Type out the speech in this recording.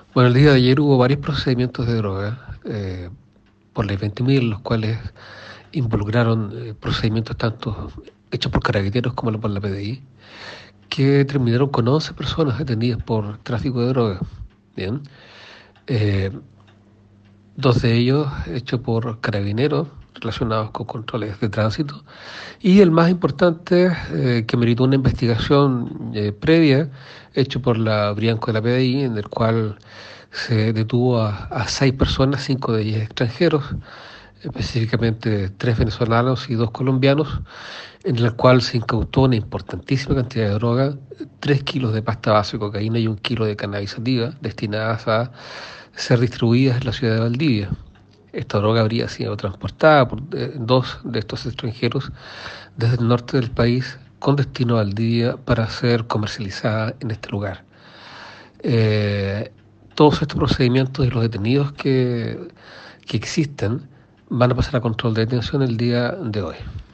Bueno, el día de ayer hubo varios procedimientos de droga por ley 20.000, los cuales involucraron procedimientos tanto hechos por carabineros como por la PDI, que terminaron con 11 personas detenidas por tráfico de droga. Bien. Eh, Dos de ellos hechos por carabineros relacionados con controles de tránsito, y el más importante, que meritó una investigación previa, hecho por la Brianco de la PDI, en el cual se detuvo a 6 personas, 5 de ellas extranjeros, específicamente 3 venezolanos y 2 colombianos, en el cual se incautó una importantísima cantidad de droga, 3 kilos de pasta base de cocaína y 1 kilo de cannabis sativa, destinadas a ser distribuidas en la ciudad de Valdivia. Esta droga habría sido transportada por dos de estos extranjeros desde el norte del país con destino a Valdivia para ser comercializada en este lugar. Eh, Todos estos procedimientos y los detenidos que existen van a pasar a control de detención el día de hoy.